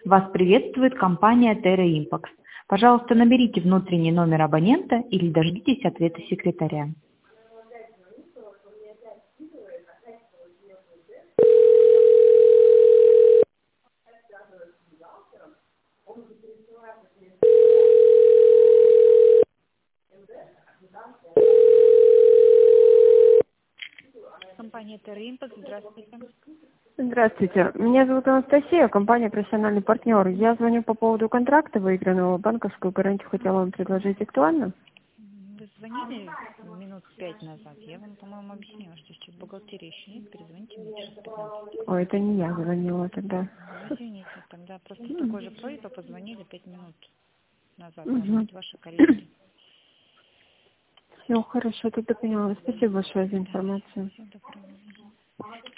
Вас приветствует компания Terra Impax. Пожалуйста, наберите внутренний номер абонента или дождитесь ответа секретаря. Компания Terra Impax, здравствуйте. Здравствуйте. Меня зовут Анастасия, компания «Профессиональный партнер». Я звоню по поводу контракта выигранного. Банковскую гарантию хотела вам предложить. Актуально? Вы звонили минут 5 назад. Я вам, по-моему, объяснила, что сейчас бухгалтерия еще нет. Перезвоните мне через 15. Ой, это не я звонила тогда. Ну, извините, тогда просто с такой же просьбой позвонили 5 минут назад. Может быть, ваши коллеги. Все, хорошо, тогда поняла. Спасибо большое за информацию. Всего доброго.